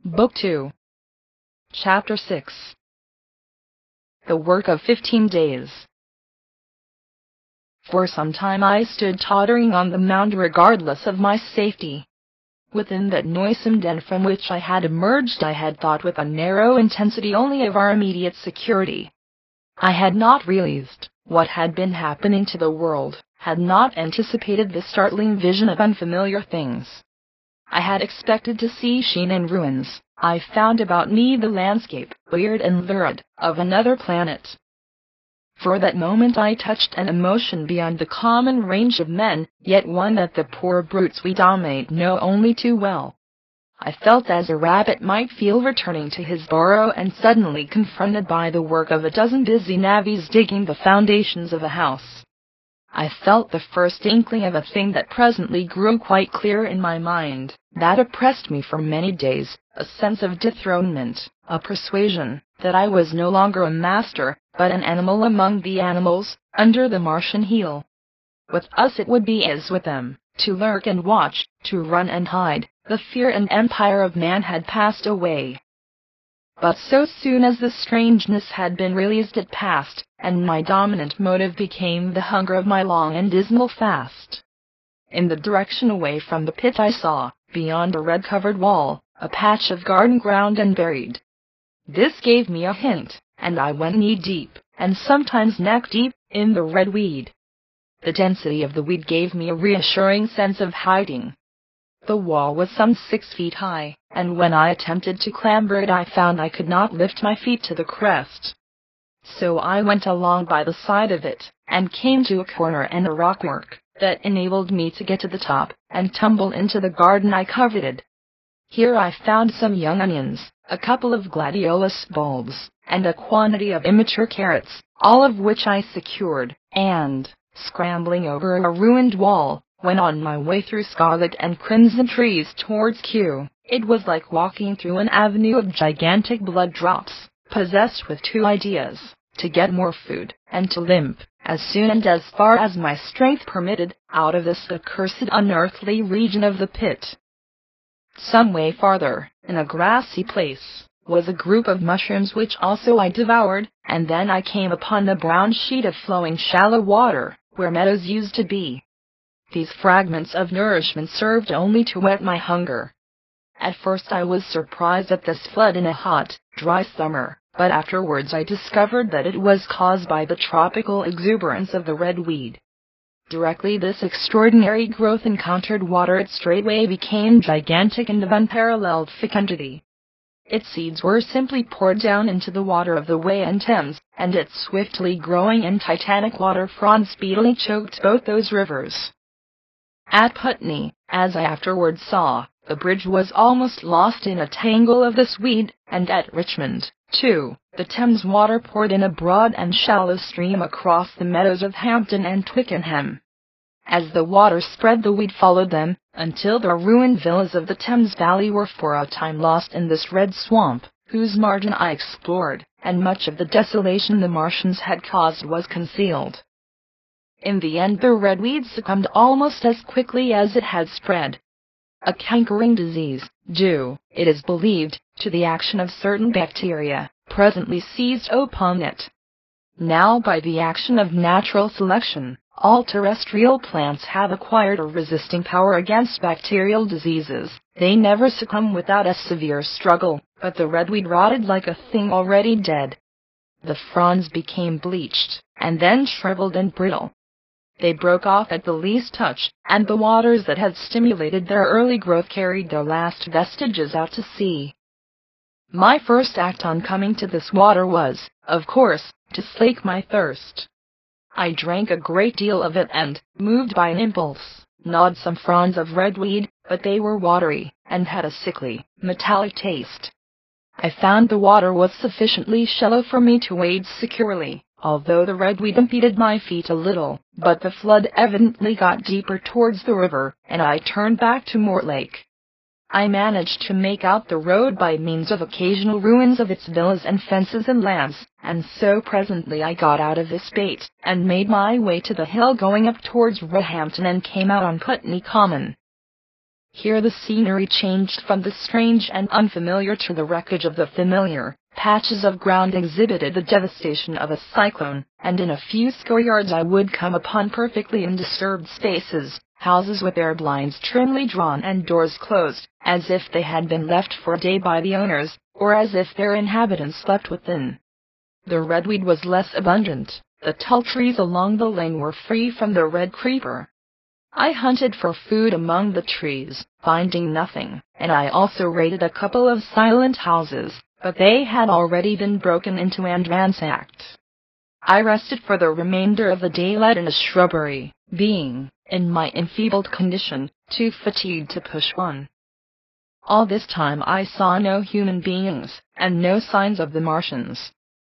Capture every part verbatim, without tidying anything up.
Book two, Chapter six. The Work of Fifteen Days. For some time I stood tottering on the mound regardless of my safety. Within that noisome den from which I had emerged I had thought with a narrow intensity only of our immediate security. I had not realized what had been happening to the world, had not anticipated the startling vision of unfamiliar things. I had expected to see sheen and ruins. I found about me the landscape, weird and lurid, of another planet. For that moment I touched an emotion beyond the common range of men, yet one that the poor brutes we dominate know only too well. I felt as a rabbit might feel returning to his burrow and suddenly confronted by the work of a dozen busy navvies digging the foundations of a house. I felt the first inkling of a thing that presently grew quite clear in my mind, that oppressed me for many days, a sense of dethronement, a persuasion that I was no longer a master, but an animal among the animals, under the Martian heel. With us it would be as with them, to lurk and watch, to run and hide. The fear and empire of man had passed away. But so soon as the strangeness had been realized it passed, and my dominant motive became the hunger of my long and dismal fast. In the direction away from the pit I saw, beyond a red-covered wall, a patch of garden ground unburied. This gave me a hint, and I went knee-deep, and sometimes neck-deep, in the red weed. The density of the weed gave me a reassuring sense of hiding. The wall was some six feet high, and when I attempted to clamber it I found I could not lift my feet to the crest. So I went along by the side of it, and came to a corner and a rockwork, that enabled me to get to the top, and tumble into the garden I coveted. Here I found some young onions, a couple of gladiolus bulbs, and a quantity of immature carrots, all of which I secured, and, scrambling over a ruined wall, went on my way through scarlet and crimson trees towards Kew. It was like walking through an avenue of gigantic blood drops, possessed with two ideas: to get more food, and to limp, as soon and as far as my strength permitted, out of this accursed unearthly region of the pit. Some way farther, in a grassy place, was a group of mushrooms which also I devoured, and then I came upon a brown sheet of flowing shallow water, where meadows used to be. These fragments of nourishment served only to whet my hunger. At first I was surprised at this flood in a hot, dry summer, but afterwards I discovered that it was caused by the tropical exuberance of the red weed. Directly this extraordinary growth encountered water it straightway became gigantic and of unparalleled fecundity. Its seeds were simply poured down into the water of the Wey and Thames, and its swiftly growing and titanic water fronds speedily choked both those rivers. At Putney, as I afterwards saw, the bridge was almost lost in a tangle of this weed, and at Richmond, too, the Thames water poured in a broad and shallow stream across the meadows of Hampton and Twickenham. As the water spread the weed followed them, until the ruined villas of the Thames valley were for a time lost in this red swamp, whose margin I explored, and much of the desolation the Martians had caused was concealed. In the end the red weed succumbed almost as quickly as it had spread. A cankering disease, due, it is believed, to the action of certain bacteria, presently seized upon it. Now by the action of natural selection, all terrestrial plants have acquired a resisting power against bacterial diseases. They never succumb without a severe struggle, but the red weed rotted like a thing already dead. The fronds became bleached, and then shriveled and brittle. They broke off at the least touch, and the waters that had stimulated their early growth carried their last vestiges out to sea. My first act on coming to this water was, of course, to slake my thirst. I drank a great deal of it and, moved by an impulse, gnawed some fronds of red weed, but they were watery, and had a sickly, metallic taste. I found the water was sufficiently shallow for me to wade securely, although the red weed impeded my feet a little, but the flood evidently got deeper towards the river, and I turned back to Mortlake. I managed to make out the road by means of occasional ruins of its villas and fences and lamps, and so presently I got out of this bait, and made my way to the hill going up towards Roehampton and came out on Putney Common. Here the scenery changed from the strange and unfamiliar to the wreckage of the familiar. Patches of ground exhibited the devastation of a cyclone, and in a few square yards I would come upon perfectly undisturbed spaces, houses with their blinds trimly drawn and doors closed, as if they had been left for a day by the owners, or as if their inhabitants slept within. The redweed was less abundant, the tall trees along the lane were free from the red creeper. I hunted for food among the trees, finding nothing, and I also raided a couple of silent houses, but they had already been broken into and ransacked. I rested for the remainder of the daylight in a shrubbery, being, in my enfeebled condition, too fatigued to push on. All this time I saw no human beings, and no signs of the Martians.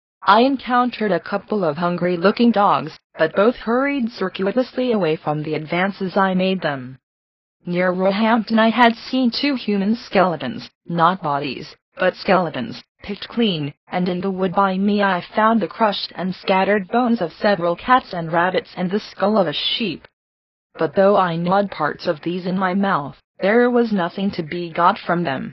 I encountered a couple of hungry-looking dogs, but both hurried circuitously away from the advances I made them. Near Roehampton I had seen two human skeletons, not bodies, but skeletons, picked clean, and in the wood by me I found the crushed and scattered bones of several cats and rabbits and the skull of a sheep. But though I gnawed parts of these in my mouth, there was nothing to be got from them.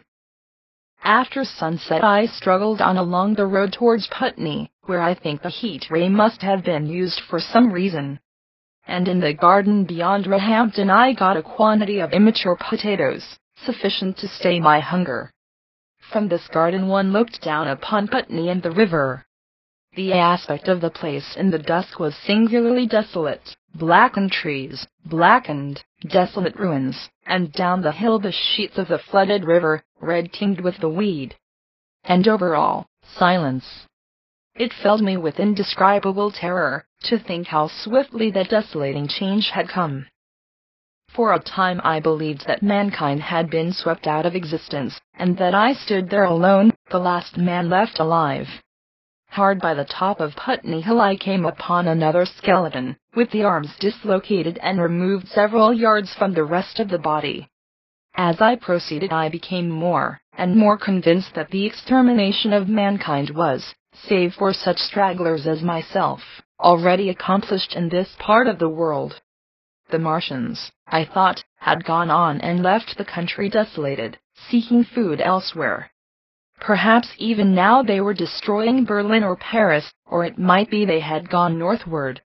After sunset I struggled on along the road towards Putney, where I think the heat ray must have been used for some reason. And in the garden beyond Roehampton I got a quantity of immature potatoes, sufficient to stay my hunger. From this garden one looked down upon Putney and the river. The aspect of the place in the dusk was singularly desolate, blackened trees, blackened, desolate ruins, and down the hill the sheets of the flooded river, red tinged with the weed. And over all, silence. It filled me with indescribable terror, to think how swiftly that desolating change had come. For a time I believed that mankind had been swept out of existence, and that I stood there alone, the last man left alive. Hard by the top of Putney Hill I came upon another skeleton, with the arms dislocated and removed several yards from the rest of the body. As I proceeded I became more and more convinced that the extermination of mankind was, save for such stragglers as myself, already accomplished in this part of the world. The Martians, I thought, had gone on and left the country desolated, seeking food elsewhere. Perhaps even now they were destroying Berlin or Paris, or it might be they had gone northward,